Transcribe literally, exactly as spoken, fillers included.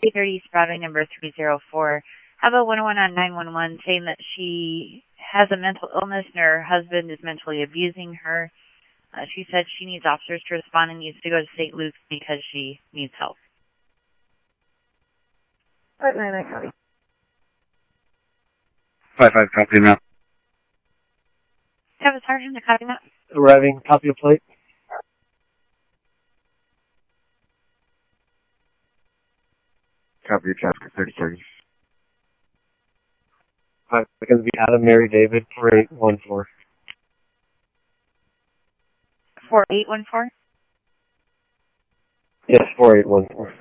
eight thirty, sprouting number three zero four. Have a one oh one on nine one one saying that she has a mental illness and her husband is mentally abusing her. Uh, she said she needs officers to respond and needs to go to Saint Luke's because she needs help. five nine nine, copy. five five, copy now. Have a sergeant to copy that. Arriving, copy of plate. Copy of traffic thirty thirty. Hi, it's going to be Adam Mary David, four eight one four. four eight one four? Yes, four eight one four.